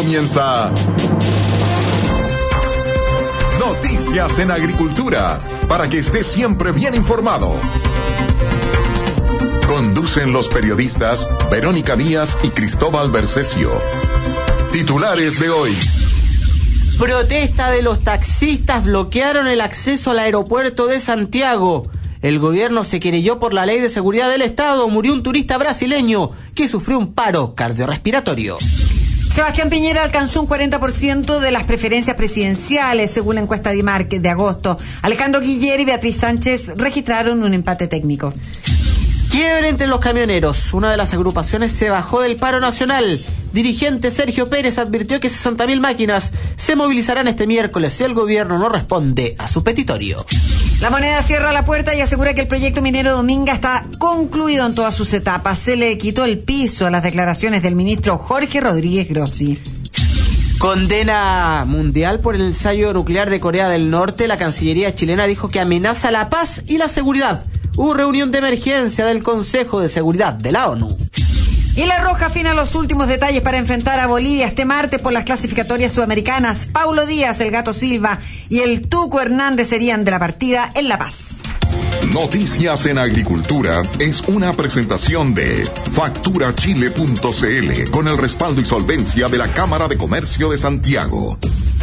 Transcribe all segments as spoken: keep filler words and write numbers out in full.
comienza Noticias en Agricultura, para que estés siempre bien informado. Conducen los periodistas Verónica Díaz y Cristóbal Bercesio. Titulares de hoy. Protesta de los taxistas, bloquearon el acceso al aeropuerto de Santiago. El gobierno se querelló por la ley de seguridad del Estado. Murió un turista brasileño que sufrió un paro cardiorrespiratorio. Sebastián Piñera alcanzó un cuarenta por ciento de las preferencias presidenciales, según la encuesta de IMARC de agosto. Alejandro Guiller y Beatriz Sánchez registraron un empate técnico. Quiebre entre los camioneros. Una de las agrupaciones se bajó del paro nacional. Dirigente Sergio Pérez advirtió que sesenta mil máquinas se movilizarán este miércoles si el gobierno no responde a su petitorio. La Moneda cierra la puerta y asegura que el proyecto minero Dominga está concluido en todas sus etapas. Se le quitó el piso a las declaraciones del ministro Jorge Rodríguez Grossi. Condena mundial por el ensayo nuclear de Corea del Norte. La Cancillería chilena dijo que amenaza la paz y la seguridad. Hubo reunión de emergencia del Consejo de Seguridad de la ONU. Y la Roja afina los últimos detalles para enfrentar a Bolivia este martes por las clasificatorias sudamericanas. Paulo Díaz, el Gato Silva y el Tuco Hernández serían de la partida en La Paz. Noticias en Agricultura es una presentación de factura chile punto c l con el respaldo y solvencia de la Cámara de Comercio de Santiago.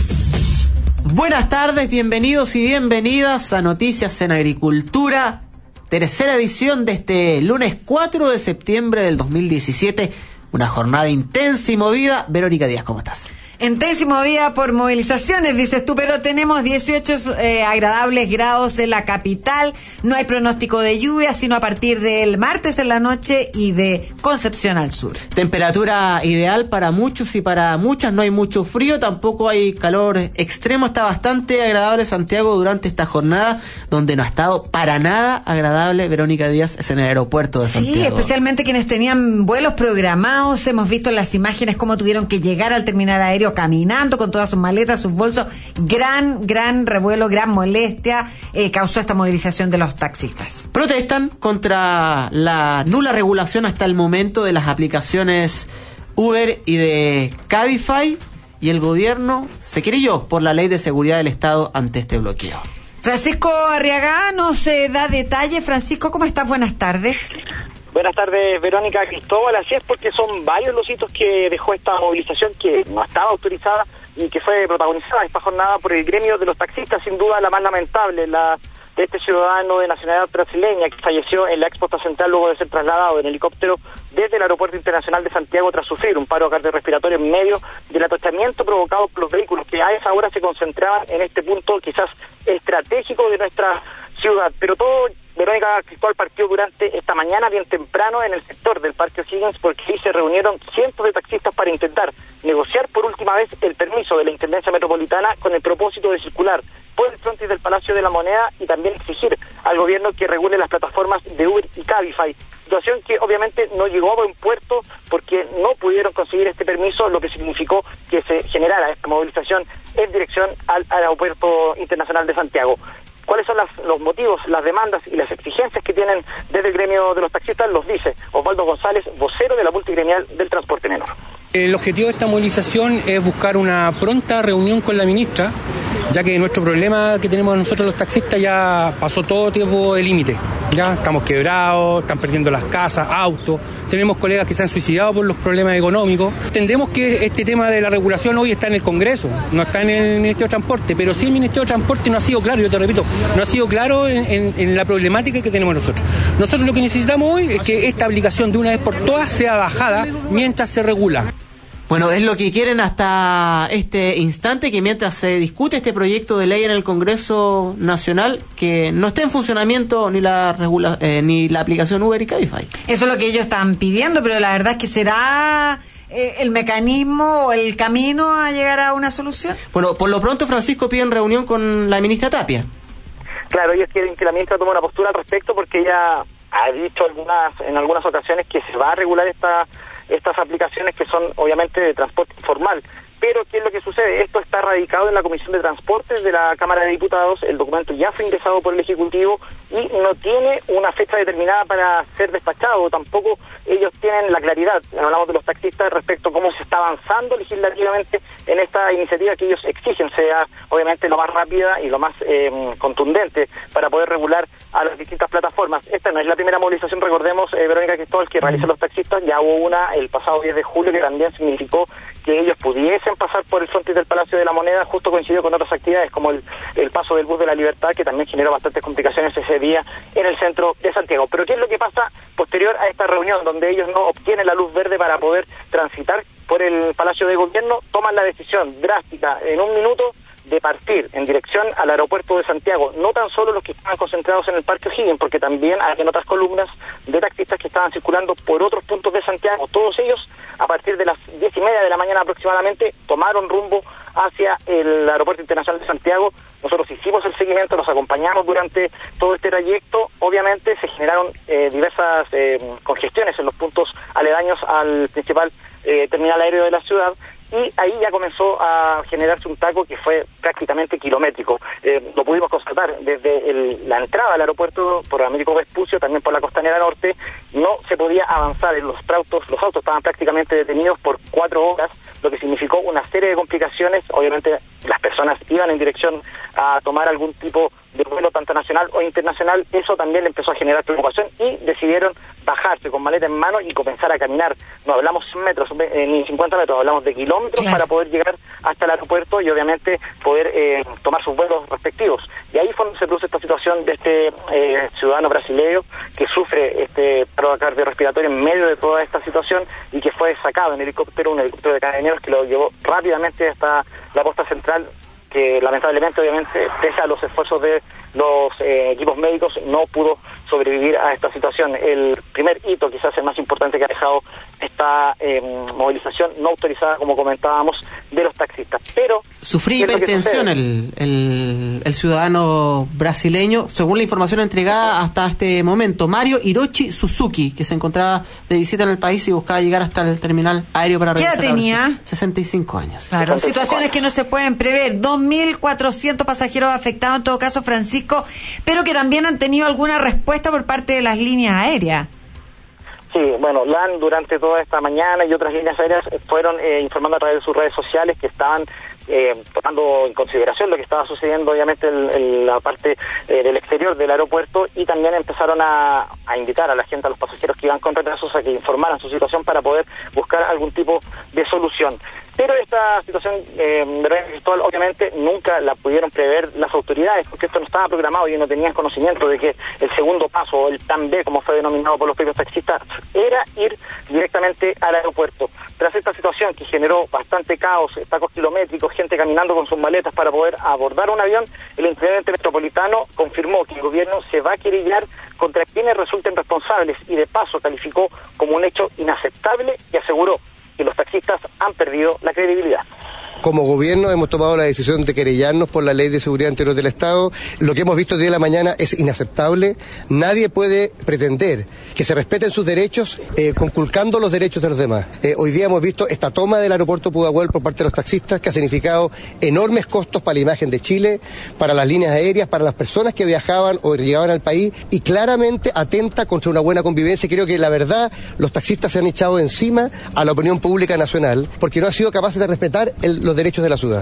Buenas tardes, bienvenidos y bienvenidas a Noticias en Agricultura. Tercera edición de este lunes cuatro de septiembre del dos mil diecisiete, una jornada intensa y movida. Verónica Díaz, ¿cómo estás? Intensa y movida por movilizaciones, dices tú, pero tenemos dieciocho eh, agradables grados en la capital. No hay pronóstico de lluvia, sino a partir del martes en la noche y de Concepción al sur. Temperatura ideal para muchos y para muchas, no hay mucho frío, tampoco hay calor extremo. Está bastante agradable Santiago durante esta jornada, donde no ha estado para nada agradable. Verónica Díaz es en el aeropuerto de Santiago. Sí, especialmente quienes tenían vuelos programados. Hemos visto en las imágenes cómo tuvieron que llegar al terminal aéreo caminando con todas sus maletas, sus bolsos. Gran, gran revuelo, gran molestia eh, causó esta movilización de los taxistas. Protestan contra la nula regulación hasta el momento de las aplicaciones Uber y de Cabify, y el gobierno se querelló por la ley de seguridad del Estado ante este bloqueo. Francisco Arriaga nos eh, da detalles. Francisco, ¿cómo estás? Buenas tardes. Buenas tardes, Verónica, Cristóbal. Así es, porque son varios los hitos que dejó esta movilización que no estaba autorizada y que fue protagonizada esta jornada por el gremio de los taxistas. Sin duda la más lamentable, la de este ciudadano de nacionalidad brasileña que falleció en la Expo Central luego de ser trasladado en helicóptero desde el Aeropuerto Internacional de Santiago tras sufrir un paro cardiorrespiratorio en medio del atostamiento provocado por los vehículos que a esa hora se concentraban en este punto quizás estratégico de nuestra ciudad. Pero todo, Verónica, Cristóbal, partió durante esta mañana bien temprano en el sector del Parque O'Higgins, porque ahí se reunieron cientos de taxistas para intentar negociar por última vez el permiso de la Intendencia Metropolitana con el propósito de circular por el frontis del Palacio de la Moneda y también exigir al gobierno que regule las plataformas de Uber y Cabify. Situación que obviamente no llegó a buen puerto porque no pudieron conseguir este permiso, lo que significó que se generara esta movilización en dirección al Aeropuerto Internacional de Santiago. ¿Cuáles son las, los motivos, las demandas y las exigencias que tienen desde el gremio de los taxistas? Los dice Osvaldo González, vocero de la multigremial del transporte menor. El objetivo de esta movilización es buscar una pronta reunión con la ministra, ya que nuestro problema que tenemos nosotros los taxistas ya pasó todo tiempo de límite. Ya estamos quebrados, están perdiendo las casas, autos, tenemos colegas que se han suicidado por los problemas económicos. Entendemos que este tema de la regulación hoy está en el Congreso, no está en el Ministerio de Transporte, pero sí el Ministerio de Transporte no ha sido claro, yo te repito, no ha sido claro en, en, en la problemática que tenemos nosotros. Nosotros lo que necesitamos hoy es que esta aplicación de una vez por todas sea bajada mientras se regula. Bueno, es lo que quieren hasta este instante, que mientras se discute este proyecto de ley en el Congreso Nacional, que no esté en funcionamiento ni la regula, eh, ni la aplicación Uber y Cabify. Eso es lo que ellos están pidiendo, pero la verdad es que será eh, el mecanismo o el camino a llegar a una solución. Bueno, por lo pronto, Francisco, piden reunión con la ministra Tapia. Claro, ellos quieren que la ministra tome una postura al respecto porque ella ha dicho algunas en algunas ocasiones que se va a regular esta estas aplicaciones que son obviamente de transporte informal, Pero, ¿qué es lo que sucede? Esto está radicado en la Comisión de Transportes de la Cámara de Diputados, el documento ya fue ingresado por el Ejecutivo y no tiene una fecha determinada para ser despachado, tampoco ellos tienen la claridad, hablamos de los taxistas respecto a cómo se está avanzando legislativamente en esta iniciativa que ellos exigen sea obviamente lo más rápida y lo más eh, contundente para poder regular a las distintas plataformas. Esta no es la primera movilización, recordemos, eh, Verónica Cristóbal, que realizan los taxistas, ya hubo una el pasado diez de julio que también significó que ellos pudiesen pasar por el frontis del Palacio de la Moneda, justo coincidió con otras actividades como el, el paso del bus de la Libertad, que también generó bastantes complicaciones ese día en el centro de Santiago. Pero ¿qué es lo que pasa posterior a esta reunión, donde ellos no obtienen la luz verde para poder transitar por el Palacio de Gobierno? Toman la decisión drástica en un minuto de partir en dirección al aeropuerto de Santiago, no tan solo los que estaban concentrados en el Parque O'Higgins, porque también había otras columnas de taxistas que estaban circulando por otros puntos de Santiago. Todos ellos, a partir de las diez y media de la mañana aproximadamente, tomaron rumbo hacia el Aeropuerto Internacional de Santiago. Nosotros hicimos el seguimiento, los acompañamos durante todo este trayecto. Obviamente se generaron eh, diversas eh, congestiones en los puntos aledaños al principal eh, terminal aéreo de la ciudad, y ahí ya comenzó a generarse un taco que fue prácticamente kilométrico. Eh, lo pudimos constatar desde el, la entrada al aeropuerto por Américo Vespucio, también por la Costanera Norte, no se podía avanzar en los autos, los autos estaban prácticamente detenidos por cuatro horas, lo que significó una serie de complicaciones. Obviamente las personas iban en dirección a tomar algún tipo de vuelo tanto nacional o internacional, eso también le empezó a generar preocupación y decidieron bajarse con maleta en mano y comenzar a caminar. No hablamos cien metros eh, ni cincuenta metros, hablamos de kilómetros, claro, para poder llegar hasta el aeropuerto y obviamente poder eh, tomar sus vuelos respectivos. Y ahí fue donde se produce esta situación de este eh, ciudadano brasileño que sufre este paro cardiorrespiratorio en medio de toda esta situación y que fue sacado en helicóptero, un helicóptero de carabineros que lo llevó rápidamente hasta la posta central, que lamentablemente, obviamente, pese a los esfuerzos de los eh, equipos médicos, no pudo sobrevivir a esta situación. El primer hito, quizás el más importante que ha dejado esta eh, movilización no autorizada, como comentábamos, de los taxistas. Pero sufría hipertensión el, el, el ciudadano brasileño, según la información entregada hasta este momento. Mario Hiroshi Suzuki, que se encontraba de visita en el país y buscaba llegar hasta el terminal aéreo para regresar. ¿Qué edad tenía? sesenta y cinco años. Claro, situaciones que no se pueden prever. dos mil cuatrocientos pasajeros afectados, en todo caso, Francisco, pero que también han tenido alguna respuesta por parte de las líneas aéreas. Sí, bueno, L A N durante toda esta mañana y otras líneas aéreas fueron eh, informando a través de sus redes sociales que estaban eh, tomando en consideración lo que estaba sucediendo obviamente en, en la parte eh, del exterior del aeropuerto, y también empezaron a, a invitar a la gente, a los pasajeros que iban con retrasos, a que informaran su situación para poder buscar algún tipo de solución. Pero esta situación, eh, Verónica Cristóbal, obviamente nunca la pudieron prever las autoridades, porque esto no estaba programado y no tenían conocimiento de que el segundo paso, o el plan B, como fue denominado por los propios taxistas, era ir directamente al aeropuerto. Tras esta situación que generó bastante caos, tacos kilométricos, gente caminando con sus maletas para poder abordar un avión, el intendente metropolitano confirmó que el gobierno se va a querellar contra quienes resulten responsables y de paso calificó como un hecho inaceptable y aseguró que los taxistas han perdido la credibilidad. Como gobierno hemos tomado la decisión de querellarnos por la Ley de Seguridad Interior del Estado. Lo que hemos visto el día de la mañana es inaceptable. Nadie puede pretender que se respeten sus derechos eh, conculcando los derechos de los demás. Eh, hoy día hemos visto esta toma del aeropuerto Pudahuel por parte de los taxistas, que ha significado enormes costos para la imagen de Chile, para las líneas aéreas, para las personas que viajaban o llegaban al país, y claramente atenta contra una buena convivencia. Creo que la verdad, los taxistas se han echado encima a la opinión pública nacional porque no han sido capaces de respetar el los derechos de la ciudad.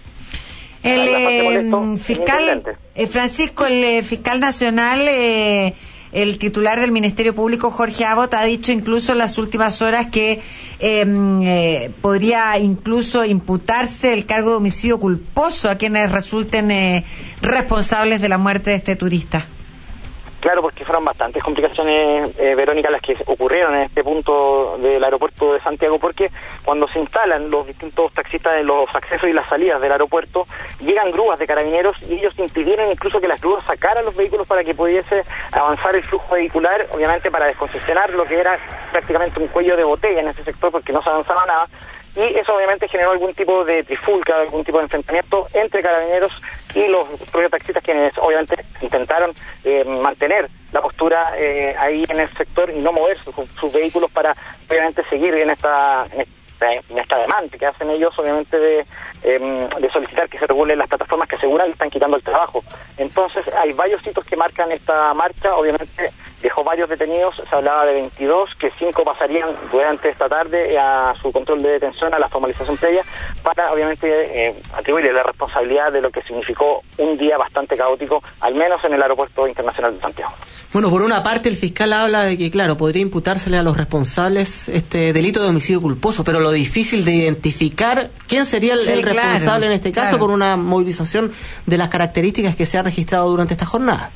El eh, fiscal, eh, Francisco, el eh, fiscal nacional, eh, el titular del Ministerio Público, Jorge Abot, ha dicho incluso en las últimas horas que eh, eh, podría incluso imputarse el cargo de homicidio culposo a quienes resulten eh, responsables de la muerte de este turista. Claro, porque fueron bastantes complicaciones, eh, Verónica, las que ocurrieron en este punto del aeropuerto de Santiago, porque cuando se instalan los distintos taxistas en los accesos y las salidas del aeropuerto, llegan grúas de carabineros y ellos impidieron incluso que las grúas sacaran los vehículos para que pudiese avanzar el flujo vehicular, obviamente para descongestionar lo que era prácticamente un cuello de botella en ese sector, porque no se avanzaba nada. Y eso obviamente generó algún tipo de trifulca, algún tipo de enfrentamiento entre carabineros y los propios taxistas, quienes obviamente intentaron eh, mantener la postura eh, ahí en el sector y no mover sus, sus vehículos para obviamente seguir en esta, en en esta demanda que hacen ellos, obviamente, de, eh, de solicitar que se regulen las plataformas que aseguran que están quitando el trabajo. Entonces, hay varios hitos que marcan esta marcha. Obviamente, dejó varios detenidos, se hablaba de veintidós, que cinco pasarían durante esta tarde a su control de detención, a la formalización previa, para, obviamente, eh, atribuirle la responsabilidad de lo que significó un día bastante caótico, al menos en el Aeropuerto Internacional de Santiago. Bueno, por una parte el fiscal habla de que, claro, podría imputársele a los responsables este delito de homicidio culposo, pero lo difícil de identificar quién sería el, sí, el responsable claro, en este caso, claro, con una movilización de las características que se ha registrado durante esta jornada.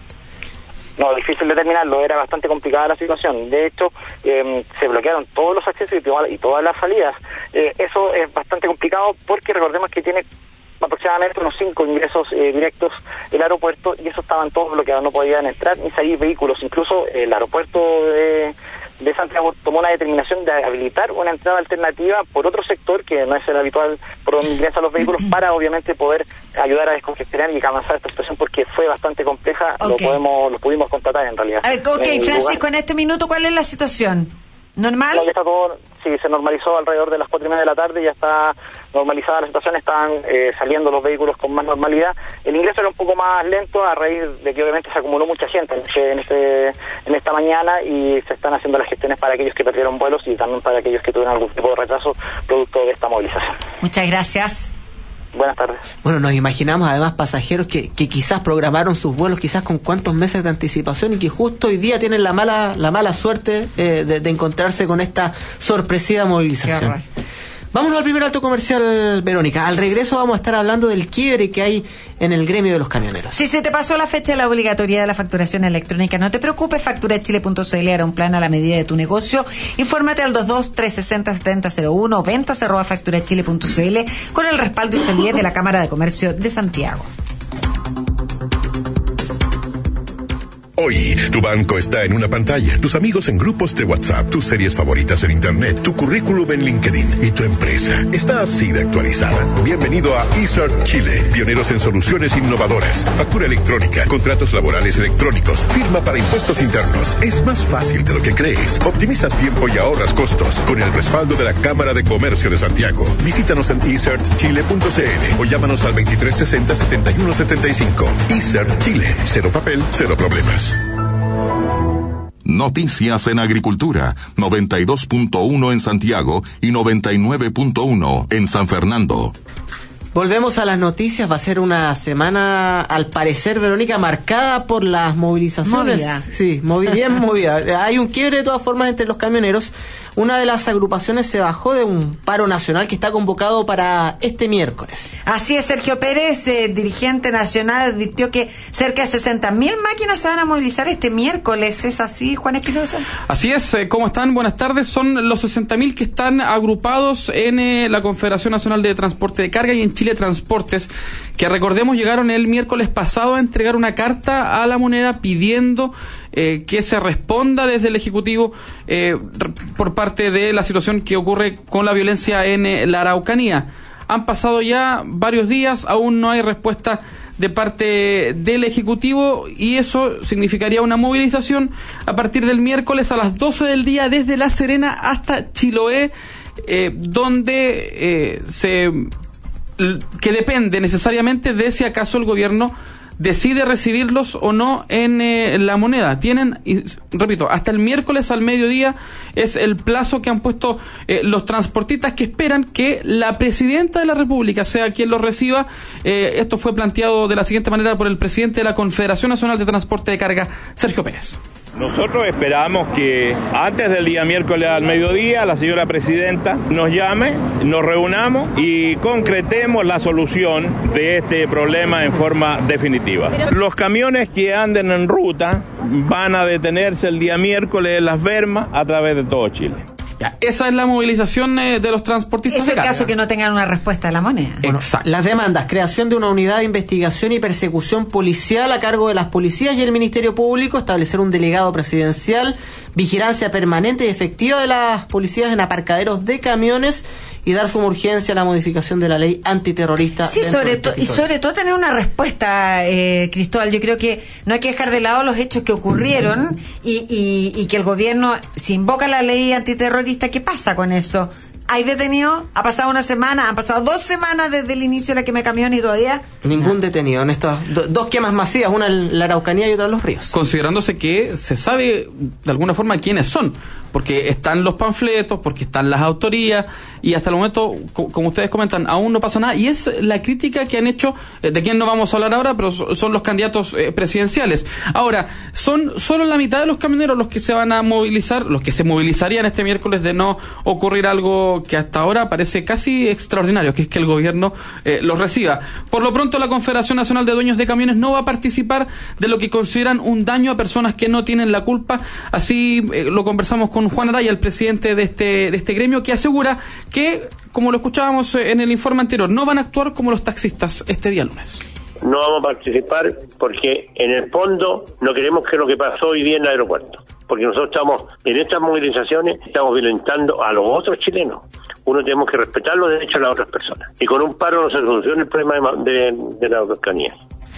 No, difícil determinarlo, era bastante complicada la situación. De hecho, eh, se bloquearon todos los accesos y, toda, y todas las salidas. Eh, eso es bastante complicado porque recordemos que tiene aproximadamente unos cinco ingresos eh, directos el aeropuerto, y esos estaban todos bloqueados, no podían entrar ni salir vehículos. Incluso el aeropuerto de, de Santiago tomó una determinación de habilitar una entrada alternativa por otro sector que no es el habitual por donde ingresan los vehículos, para obviamente poder ayudar a descongestionar y avanzar esta situación, porque fue bastante compleja. Okay. Lo podemos lo pudimos constatar en realidad. A ver, ok, en Francisco, lugar. En este minuto, ¿cuál es la situación? ¿Normal? No, ya está todo, sí, se normalizó alrededor de las cuatro y media de la tarde, ya está normalizada la situación, están eh, saliendo los vehículos con más normalidad. El ingreso era un poco más lento a raíz de que obviamente se acumuló mucha gente en, este, en esta mañana, y se están haciendo las gestiones para aquellos que perdieron vuelos y también para aquellos que tuvieron algún tipo de retraso producto de esta movilización. Muchas gracias. Buenas tardes. Bueno, nos imaginamos además pasajeros que, que quizás programaron sus vuelos quizás con cuántos meses de anticipación y que justo hoy día tienen la mala la mala suerte eh, de, de encontrarse con esta sorpresiva movilización. Vámonos al primer alto comercial, Verónica. Al regreso vamos a estar hablando del quiebre que hay en el gremio de los camioneros. Si se te pasó la fecha de la obligatoriedad de la facturación electrónica, no te preocupes, factura chile punto c l hará un plan a la medida de tu negocio. Infórmate al dos dos, tres seis cero, siete cero cero uno o ventas arroba factura chile punto c l con el respaldo y solidez de la Cámara de Comercio de Santiago. Hoy, tu banco está en una pantalla, tus amigos en grupos de WhatsApp, tus series favoritas en Internet, tu currículum en LinkedIn, y tu empresa está así de actualizada. Bienvenido a eCert Chile, pioneros en soluciones innovadoras, factura electrónica, contratos laborales electrónicos, firma para impuestos internos. Es más fácil de lo que crees. Optimizas tiempo y ahorras costos con el respaldo de la Cámara de Comercio de Santiago. Visítanos en e cert chile punto c l o llámanos al veintitrés sesenta, setenta y uno setenta y cinco. eCert Chile, cero papel, cero problemas. Noticias en Agricultura, noventa y dos punto uno en Santiago y noventa y nueve punto uno en San Fernando. Volvemos a las noticias. Va a ser una semana, al parecer, Verónica, marcada por las movilizaciones. Movida. Sí, movi- bien movida. Hay un quiebre de todas formas entre los camioneros. Una de las agrupaciones se bajó de un paro nacional que está convocado para este miércoles. Así es, Sergio Pérez, eh, dirigente nacional, advirtió que cerca de sesenta mil máquinas se van a movilizar este miércoles. ¿Es así, Juan Espinosa? Así es. eh, ¿Cómo están? Buenas tardes. Son los sesenta mil que están agrupados en eh, la Confederación Nacional de Transporte de Carga y en Chile Transportes, que recordemos llegaron el miércoles pasado a entregar una carta a la moneda pidiendo eh, que se responda desde el Ejecutivo eh, por parte de la situación que ocurre con la violencia en eh, la Araucanía. Han pasado ya varios días, aún no hay respuesta de parte del Ejecutivo, y eso significaría una movilización a partir del miércoles a las doce del día desde La Serena hasta Chiloé, eh, donde eh, se... que depende necesariamente de si acaso el gobierno decide recibirlos o no en eh, la moneda. Tienen, y, repito, hasta el miércoles al mediodía es el plazo que han puesto eh, los transportistas, que esperan que la presidenta de la República sea quien los reciba. Eh, esto fue planteado de la siguiente manera por el presidente de la Confederación Nacional de Transporte de Carga, Sergio Pérez. Nosotros esperamos que antes del día miércoles al mediodía la señora presidenta nos llame, nos reunamos y concretemos la solución de este problema en forma definitiva. Los camiones que anden en ruta van a detenerse el día miércoles en Las Bermas a través de todo Chile. Ya, esa es la movilización eh, de los transportistas. Es el caso que no tengan una respuesta de la moneda. Bueno, exacto. Las demandas: creación de una unidad de investigación y persecución policial a cargo de las policías y el Ministerio Público, establecer un delegado presidencial, vigilancia permanente y efectiva de las policías en aparcaderos de camiones, y dar suma urgencia a la modificación de la ley antiterrorista. Sí, sobre todo y sobre todo tener una respuesta, eh, Cristóbal. Yo creo que no hay que dejar de lado los hechos que ocurrieron y, y, y que el gobierno, si invoca la ley antiterrorista, ¿qué pasa con eso? ¿Hay detenido? ¿Ha pasado una semana? ¿Han pasado dos semanas desde el inicio de la quema de camiones y todavía? Ningún no. detenido en estas do, dos quemas masivas, una en la Araucanía y otra en Los Ríos. Considerándose que se sabe de alguna forma quiénes son, porque están los panfletos, porque están las autorías, y hasta el momento, co- como ustedes comentan, aún no pasa nada, y es la crítica que han hecho, eh, de quién no vamos a hablar ahora, pero so- son los candidatos eh, presidenciales. Ahora, son solo la mitad de los camioneros los que se van a movilizar, los que se movilizarían este miércoles de no ocurrir algo que hasta ahora parece casi extraordinario, que es que el gobierno eh, los reciba. Por lo pronto, la Confederación Nacional de Dueños de Camiones no va a participar de lo que consideran un daño a personas que no tienen la culpa. Así eh, lo conversamos con Juan Araya, el presidente de este, de este gremio, que asegura que, como lo escuchábamos en el informe anterior, no van a actuar como los taxistas este día lunes. No vamos a participar porque en el fondo no queremos que lo que pasó hoy día en el aeropuerto, porque nosotros estamos en estas movilizaciones, estamos violentando a los otros chilenos. Uno tenemos que respetar los derechos de las otras personas, y con un paro no se soluciona el problema de, de, de la Araucanía.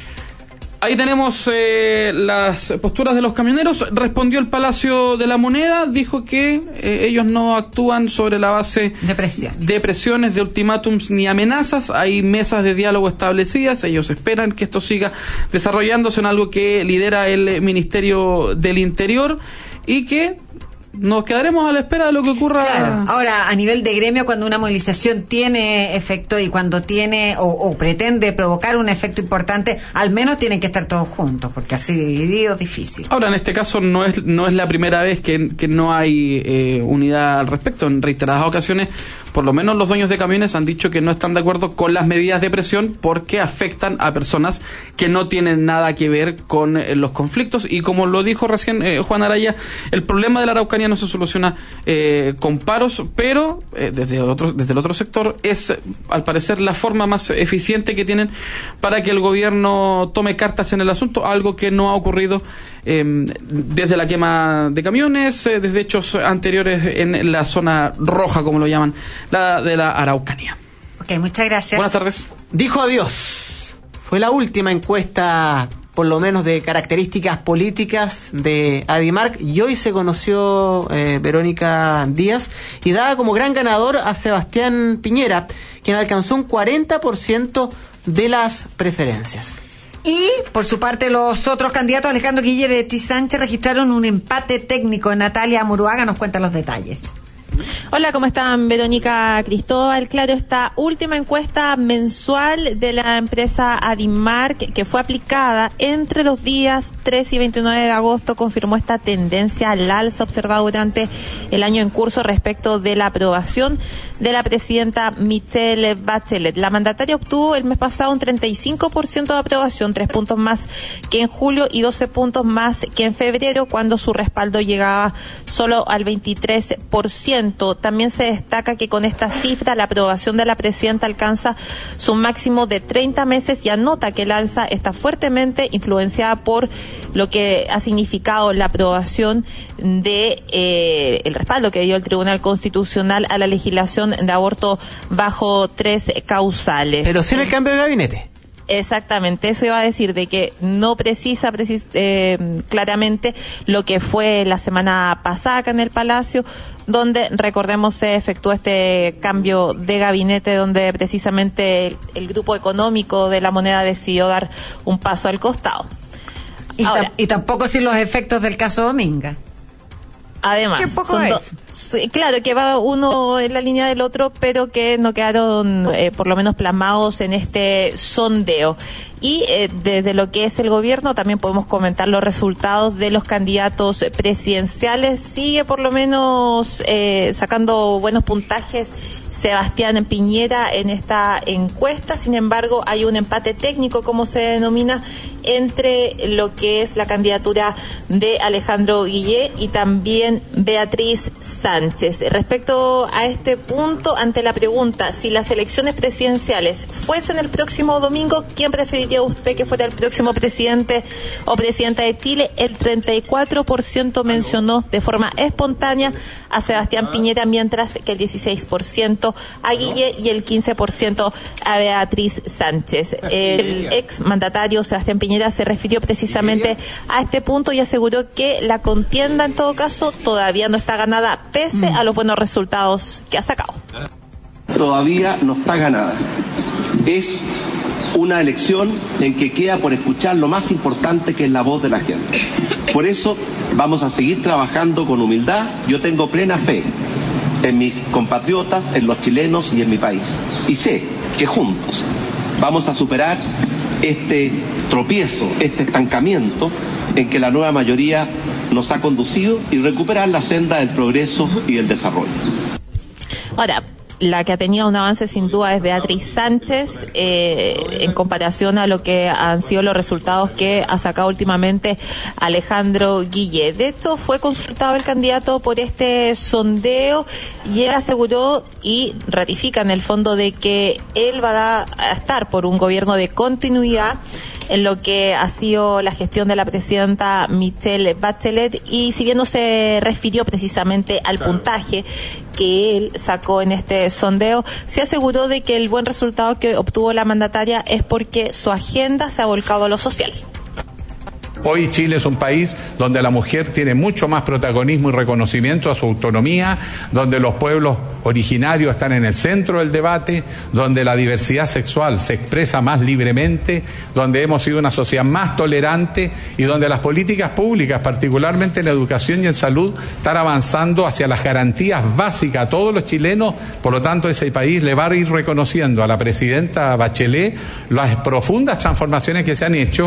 Ahí tenemos eh, las posturas de los camioneros. Respondió el Palacio de la Moneda, dijo que eh, ellos no actúan sobre la base de presiones. de presiones, de ultimátums ni amenazas. Hay mesas de diálogo establecidas. Ellos esperan que esto siga desarrollándose en algo que lidera el Ministerio del Interior, y que nos quedaremos a la espera de lo que ocurra. Claro. Ahora, a nivel de gremio, cuando una movilización tiene efecto y cuando tiene o, o pretende provocar un efecto importante, al menos tienen que estar todos juntos, porque así dividido es difícil. Ahora, en este caso no es no es la primera vez que, que no hay eh, unidad al respecto. En reiteradas ocasiones, por lo menos los dueños de camiones han dicho que no están de acuerdo con las medidas de presión porque afectan a personas que no tienen nada que ver con eh, los conflictos. Y como lo dijo recién eh, Juan Araya, el problema de la Araucanía no se soluciona eh, con paros, pero eh, desde otro, desde el otro sector es, al parecer, la forma más eficiente que tienen para que el gobierno tome cartas en el asunto, algo que no ha ocurrido eh, desde la quema de camiones, eh, desde hechos anteriores en la zona roja, como lo llaman, la de la Araucanía. Ok, muchas gracias. Buenas tardes. Dijo adiós. Fue la última encuesta, por lo menos de características políticas, de Adimark, y hoy se conoció eh, Verónica Díaz, y daba como gran ganador a Sebastián Piñera, quien alcanzó un cuarenta por ciento de las preferencias. Y, por su parte, los otros candidatos, Alejandro Guille y Beatriz Sánchez, registraron un empate técnico. Natalia Muruaga nos cuenta los detalles. Hola, ¿cómo están? Verónica, Cristóbal. Claro, esta última encuesta mensual de la empresa Adimark, que fue aplicada entre los días tres y veintinueve de agosto, confirmó esta tendencia al alza observada durante el año en curso respecto de la aprobación de la presidenta Michelle Bachelet. La mandataria obtuvo el mes pasado un treinta y cinco por ciento de aprobación, tres puntos más que en julio y doce puntos más que en febrero, cuando su respaldo llegaba solo al veintitrés por ciento. También se destaca que con esta cifra la aprobación de la presidenta alcanza su máximo de treinta meses, y anota que el alza está fuertemente influenciada por lo que ha significado la aprobación de eh, el respaldo que dio el Tribunal Constitucional a la legislación de aborto bajo tres causales. Pero sin el cambio de gabinete. Exactamente, eso iba a decir, de que no precisa precis, eh, claramente lo que fue la semana pasada acá en el Palacio, donde, recordemos, se efectuó este cambio de gabinete, donde precisamente el, el grupo económico de la moneda decidió dar un paso al costado. Y, Ahora, y tampoco sin los efectos del caso Dominga. Además, ¿qué poco son es? Do- sí, claro, que va uno en la línea del otro, pero que no quedaron eh, por lo menos plasmados en este sondeo. Y eh, desde lo que es el gobierno también podemos comentar los resultados de los candidatos presidenciales. Sigue por lo menos eh, sacando buenos puntajes Sebastián Piñera en esta encuesta. Sin embargo, hay un empate técnico, como se denomina, entre lo que es la candidatura de Alejandro Guillé y también Beatriz Sánchez. Respecto a este punto, ante la pregunta si las elecciones presidenciales fuesen el próximo domingo, ¿quién preferiría gustaría a usted que fuera el próximo presidente o presidenta de Chile? El treinta y cuatro por ciento mencionó de forma espontánea a Sebastián Piñera, mientras que el dieciséis por ciento a Guille y el quince por ciento a Beatriz Sánchez. El ex mandatario Sebastián Piñera se refirió precisamente a este punto y aseguró que la contienda en todo caso todavía no está ganada, pese a los buenos resultados que ha sacado. Todavía no está ganada. Es una elección en que queda por escuchar lo más importante, que es la voz de la gente. Por eso vamos a seguir trabajando con humildad. Yo tengo plena fe en mis compatriotas, en los chilenos y en mi país. Y sé que juntos vamos a superar este tropiezo, este estancamiento en que la nueva mayoría nos ha conducido y recuperar la senda del progreso y del desarrollo. Ahora, la que ha tenido un avance sin duda es Beatriz Sánchez, eh, en comparación a lo que han sido los resultados que ha sacado últimamente Alejandro Guille. De hecho, fue consultado el candidato por este sondeo y él aseguró y ratifica en el fondo de que él va a estar por un gobierno de continuidad en lo que ha sido la gestión de la presidenta Michelle Bachelet, y si bien no se refirió precisamente al puntaje que él sacó en este sondeo, se aseguró de que el buen resultado que obtuvo la mandataria es porque su agenda se ha volcado a lo social. Hoy Chile es un país donde la mujer tiene mucho más protagonismo y reconocimiento a su autonomía, donde los pueblos originarios están en el centro del debate, donde la diversidad sexual se expresa más libremente, donde hemos sido una sociedad más tolerante y donde las políticas públicas, particularmente en educación y en salud, están avanzando hacia las garantías básicas a todos los chilenos. Por lo tanto, ese país le va a ir reconociendo a la presidenta Bachelet las profundas transformaciones que se han hecho.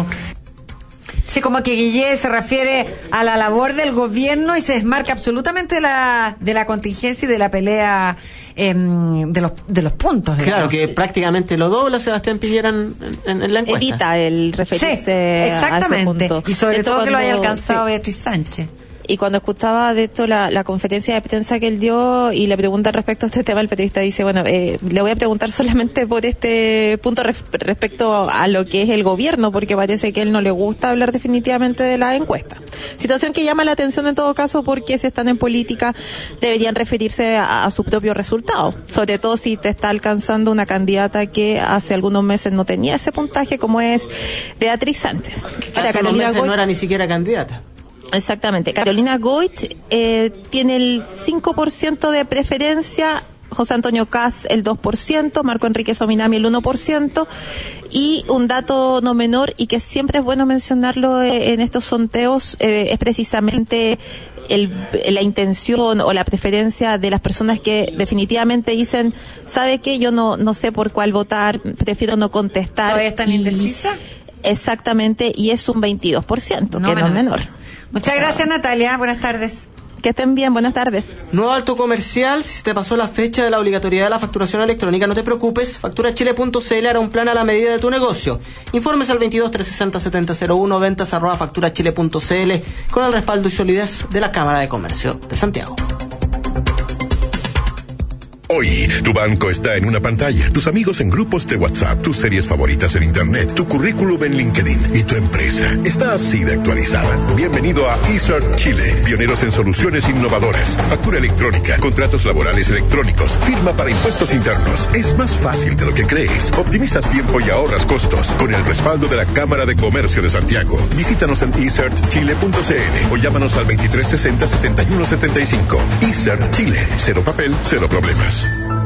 Sí, como que Guille se refiere a la labor del gobierno y se desmarca absolutamente de la, de la contingencia y de la pelea eh, de los de los puntos. Claro, que prácticamente lo dobla Sebastián Piñera en, en, en la encuesta. Evita el referirse sí, exactamente. a ese punto. Y sobre esto todo cuando, que lo haya alcanzado sí. Beatriz Sánchez. Y cuando escuchaba de esto la, la conferencia de prensa que él dio y le pregunta respecto a este tema, el periodista dice, bueno, eh, le voy a preguntar solamente por este punto ref, respecto a lo que es el gobierno, porque parece que a él no le gusta hablar definitivamente de la encuesta. Situación que llama la atención en todo caso, porque si están en política deberían referirse a, a su propio resultado, sobre todo si te está alcanzando una candidata que hace algunos meses no tenía ese puntaje, como es Beatriz Sánchez. Hace unos meses no era ni siquiera candidata. Exactamente. Carolina Goit eh, tiene el cinco por ciento de preferencia, José Antonio Kast el dos por ciento, Marco Enrique Sominami el uno por ciento, y un dato no menor y que siempre es bueno mencionarlo en estos sondeos eh, es precisamente el, la intención o la preferencia de las personas que definitivamente dicen, ¿sabe qué? Yo no no sé por cuál votar, prefiero no contestar. ¿Todavía están indecisas? Exactamente, y es un veintidós por ciento, no que no es menor. Muchas gracias, Natalia. Buenas tardes. Que estén bien, buenas tardes. Nuevo alto comercial, si te pasó la fecha de la obligatoriedad de la facturación electrónica, no te preocupes, factura chile punto c l hará un plan a la medida de tu negocio. Informes al veintidós, trescientos sesenta, setenta cero uno, ventas arroba factura chile punto c l, con el respaldo y solidez de la Cámara de Comercio de Santiago. Hoy, tu banco está en una pantalla, tus amigos en grupos de WhatsApp, tus series favoritas en Internet, tu currículum en LinkedIn y tu empresa está así de actualizada. Bienvenido a eSert Chile, pioneros en soluciones innovadoras, factura electrónica, contratos laborales electrónicos, firma para impuestos internos. Es más fácil de lo que crees. Optimizas tiempo y ahorras costos con el respaldo de la Cámara de Comercio de Santiago. Visítanos en e sert chile punto c l o llámanos al veintitrés sesenta, setenta y uno setenta y cinco. eSert Chile, cero papel, cero problemas.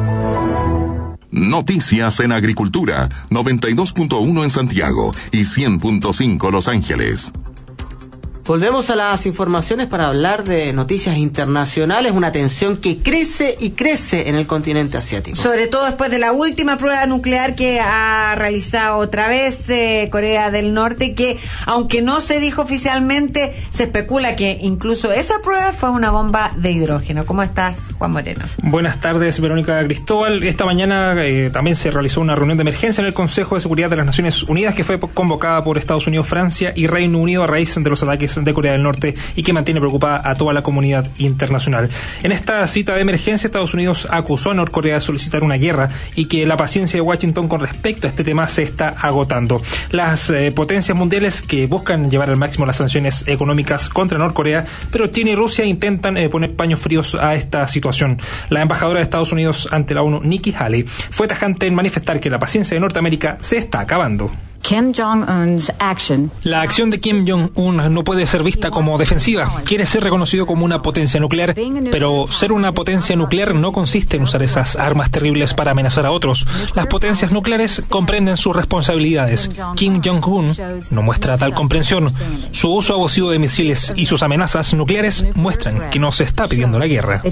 Noticias en Agricultura, noventa y dos punto uno en Santiago y cien punto cinco Los Ángeles. Volvemos a las informaciones para hablar de noticias internacionales, una tensión que crece y crece en el continente asiático. Sobre todo después de la última prueba nuclear que ha realizado otra vez eh, Corea del Norte, que aunque no se dijo oficialmente, se especula que incluso esa prueba fue una bomba de hidrógeno. ¿Cómo estás, Juan Moreno? Buenas tardes, Verónica Cristóbal. Esta mañana eh, también se realizó una reunión de emergencia en el Consejo de Seguridad de las Naciones Unidas que fue convocada por Estados Unidos, Francia y Reino Unido a raíz de los ataques nucleares de Corea del Norte y que mantiene preocupada a toda la comunidad internacional. En esta cita de emergencia, Estados Unidos acusó a Norcorea de solicitar una guerra y que la paciencia de Washington con respecto a este tema se está agotando. Las eh, potencias mundiales que buscan llevar al máximo las sanciones económicas contra Norcorea, pero China y Rusia intentan eh, poner paños fríos a esta situación. La embajadora de Estados Unidos ante la ONU, Nikki Haley, fue tajante en manifestar que la paciencia de Norteamérica se está acabando. Kim Jong-un's action. La acción de Kim Jong-un no puede ser vista como defensiva. Quiere ser reconocido como una potencia nuclear, pero ser una potencia nuclear no consiste en usar esas armas terribles para amenazar a otros. Las potencias nucleares comprenden sus responsabilidades. Kim Jong-un no muestra tal comprensión. Su uso abusivo de misiles y sus amenazas nucleares muestran que no se está pidiendo la guerra.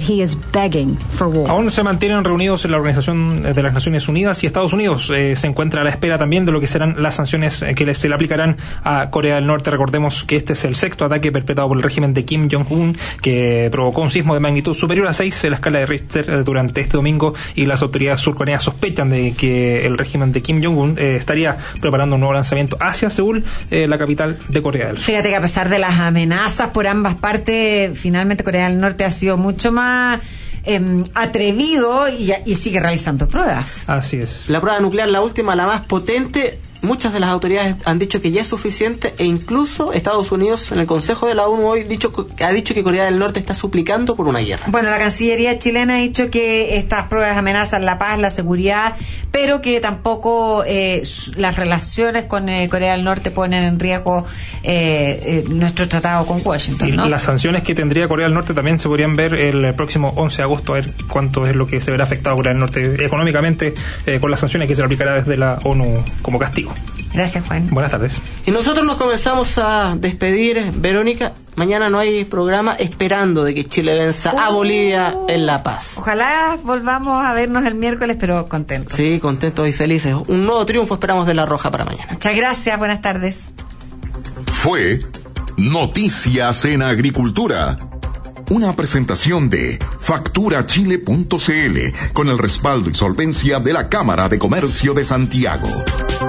Aún se mantienen reunidos en la Organización de las Naciones Unidas y Estados Unidos eh, se encuentra a la espera también de lo que serán las sanciones que se le aplicarán a Corea del Norte. Recordemos que este es el sexto ataque perpetrado por el régimen de Kim Jong-un, que provocó un sismo de magnitud superior a seis en la escala de Richter durante este domingo, y las autoridades surcoreanas sospechan de que el régimen de Kim Jong-un eh, estaría preparando un nuevo lanzamiento hacia Seúl, eh, la capital de Corea del Sur. Fíjate que a pesar de las amenazas por ambas partes, finalmente Corea del Norte ha sido mucho más Eh, atrevido y, y sigue realizando pruebas. Así es. La prueba nuclear, la última, la más potente, muchas de las autoridades han dicho que ya es suficiente, e incluso Estados Unidos en el Consejo de la ONU hoy dicho, ha dicho que Corea del Norte está suplicando por una guerra. Bueno, la Cancillería chilena ha dicho que estas pruebas amenazan la paz, la seguridad, pero que tampoco eh, las relaciones con eh, Corea del Norte ponen en riesgo eh, eh, nuestro tratado con Washington, ¿no? Y las sanciones que tendría Corea del Norte también se podrían ver el próximo once de agosto, a ver cuánto es lo que se verá afectado Corea del Norte económicamente eh, con las sanciones que se le aplicará desde la ONU como castigo. Gracias, Juan. Buenas tardes. Y nosotros nos comenzamos a despedir, Verónica. Mañana no hay programa, esperando de que Chile venza uh, a Bolivia en La Paz. Ojalá volvamos a vernos el miércoles, pero contentos. Sí, contentos y felices. Un nuevo triunfo esperamos de La Roja para mañana. Muchas gracias, buenas tardes. Fue Noticias en Agricultura, una presentación de factura chile punto c l con el respaldo y solvencia de la Cámara de Comercio de Santiago.